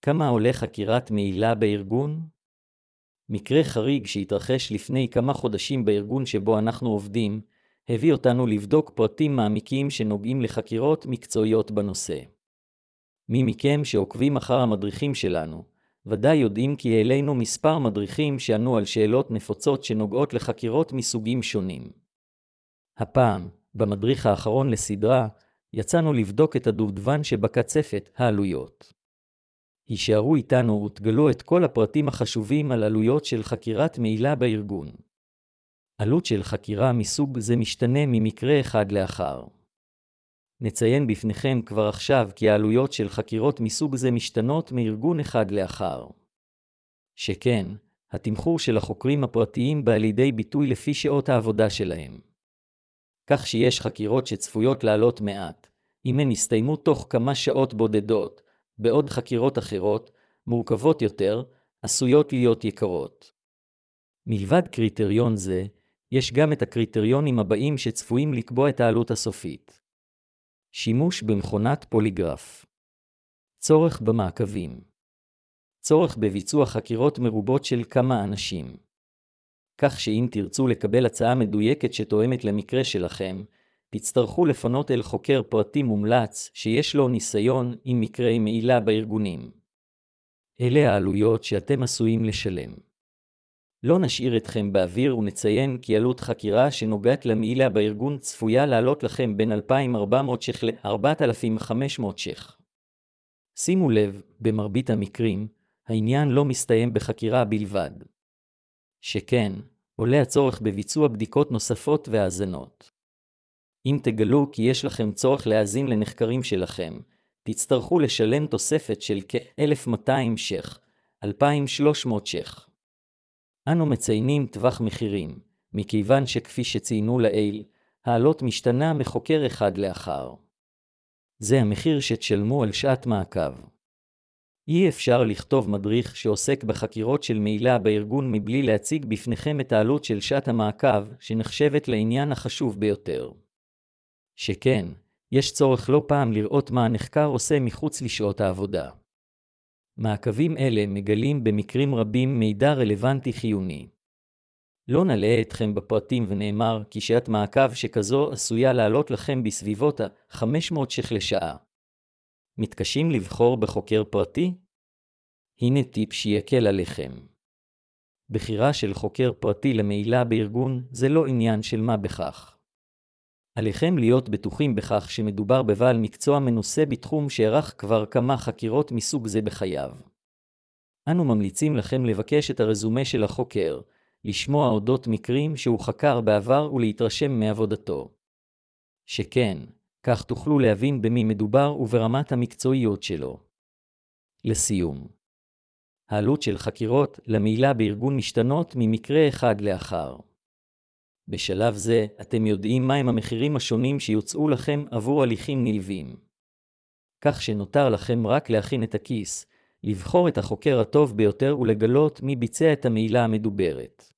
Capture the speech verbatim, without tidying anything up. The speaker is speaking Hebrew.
כמה עולה חקירת מעילה בארגון? מקרה חריג שהתרחש לפני כמה חודשים בארגון שבו אנחנו עובדים, הביא אותנו לבדוק פרטים מעמיקים שנוגעים לחקירות מקצועיות בנושא. מי מכם שעוקבים אחר המדריכים שלנו, ודאי יודעים כי העלינו מספר מדריכים שענו על שאלות נפוצות שנוגעות לחקירות מסוגים שונים. הפעם, במדריך האחרון לסדרה, יצאנו לבדוק את הדובדבן שבקצפת, העלויות. הישארו איתנו ותגלו את כל הפרטים החשובים על עלויות של חקירת מעילה בארגון. עלות של חקירה מסוג זה משתנה ממקרה אחד לאחר. נציין בפניכם כבר עכשיו כי העלויות של חקירות מסוג זה משתנות מארגון אחד לאחר. שכן, התמחור של החוקרים הפרטיים בא לידי ביטוי לפי שעות העבודה שלהם. כך שיש חקירות שצפויות לעלות מעט, אם הן יסתיימו תוך כמה שעות בודדות, בעוד חקירות אחרות, מורכבות יותר, עשויות להיות יקרות. מלבד קריטריון זה, יש גם את הקריטריונים הבאים שצפויים לקבוע את העלות הסופית. שימוש במכונת פוליגרף. צורך במעקבים. צורך בביצוע חקירות מרובות של כמה אנשים. כך שאם תרצו לקבל הצעה מדויקת שתואמת למקרה שלכם, תצטרכו לפנות אל חוקר פרטי מומלץ שיש לו ניסיון עם מקרי מעילה בארגונים. אלה העלויות שאתם עשויים לשלם. לא נשאיר אתכם באוויר ונציין כי עלות חקירה שנוגעת למעילה בארגון צפויה לעלות לכם בין אלפיים וארבע מאות ש"ח ל-ארבעת אלפים וחמש מאות ש"ח. שימו לב, במרבית המקרים, העניין לא מסתיים בחקירה בלבד. שכן, עולה הצורך בביצוע בדיקות נוספות והאזנות. אם תגלו כי יש לכם צורך להאזין לנחקרים שלכם, תצטרכו לשלם תוספת של כ-אלף ומאתיים ש"ח, אלפיים ושלוש מאות ש"ח. אנו מציינים טווח מחירים, מכיוון שכפי שציינו לעיל, העלות משתנה מחוקר אחד לאחר. זה המחיר שתשלמו על שעת מעקב. אי אפשר לכתוב מדריך שעוסק בחקירות של מעילה בארגון מבלי להציג בפניכם את העלות של שעת המעקב שנחשבת לעניין החשוב ביותר. שכן, יש צורך לא פעם לראות מה הנחקר עושה מחוץ לשעות העבודה. מעקבים אלה מגלים במקרים רבים מידע רלוונטי חיוני. לא נלאה אתכם בפרטים ונאמר כי שעת מעקב שכזו עשויה לעלות לכם בסביבות ה-חמש מאות ש"ח לשעה. מתקשים לבחור בחוקר פרטי? הנה טיפ שיקל עליכם. בחירה של חוקר פרטי למעילה בארגון זה לא עניין של מה בכך. עליכם להיות בטוחים בכך שמדובר בבעל מקצוע מנוסה בתחום שערך כבר כמה חקירות מסוג זה בחייו. אנו ממליצים לכם לבקש את הרזומה של החוקר, לשמוע אודות מקרים שהוא חקר בעבר ולהתרשם מעבודתו. שכן, כך תוכלו להבין במי מדובר וברמת המקצועיות שלו. לסיום, העלות של חקירות למעילה בארגון משתנות ממקרה אחד לאחר. בשלב זה, אתם יודעים מהם המחירים השונים שיוצאו לכם עבור הליכים נלווים. כך שנותר לכם רק להכין את הכיס, לבחור את החוקר הטוב ביותר ולגלות מי ביצע את המעילה המדוברת.